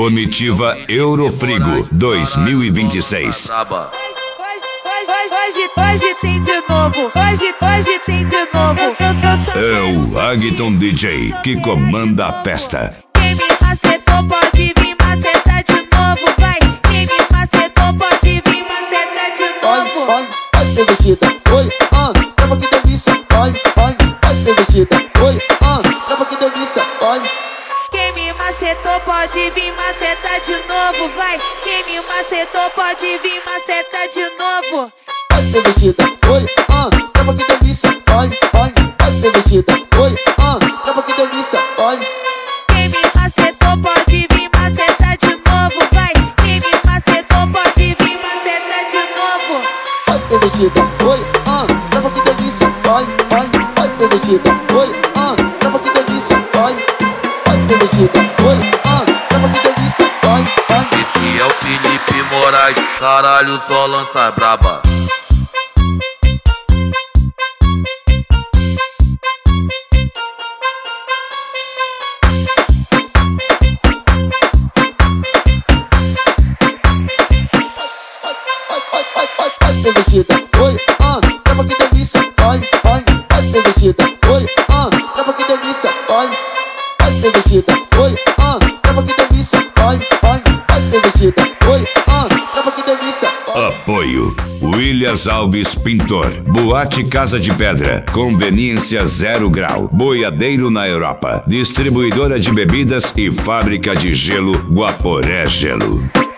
Comitiva Eurofrigo 2026. Hoje tem de novo, hoje tem de novo. É o Agton DJ que comanda a festa. Quem me macetou pode vir macetar de novo, vai. Quem me macetou pode vir macetar de novo. Vai ter vestida, oi, trava que delícia, vai ter vestida, oi, trava que delícia, vai. Quem me macetou pode vir macetar de novo, vai. Quem me macetou pode vir macetar de novo. Vai ter vestida, oi, trava que delícia, vai ter vestida, oi, trava que delícia, vai. Quem me macetou pode vir macetar de novo, vai. Quem me macetou pode vir macetar de novo. Vai ter vestida, oi, trava que delícia, vai ter vestida, oi, trava que delícia, vai ter vestida, oi, trava que delícia, vai. Esse é o Felipe Moraes, caralho, só lança braba. Vai ter vestida, oi, trava que delícia, vai ter vestida, oi, trava que delícia, vai ter vestida, oi, trava que delícia, vai ter vestida, oi, trava que delícia. Apoio Williams Alves Pintor, Boate Casa de Pedra, Conveniência 0 Grau, Boiadeiro na Europa, Distribuidora de Bebidas e Fábrica de Gelo Guaporé Gelo.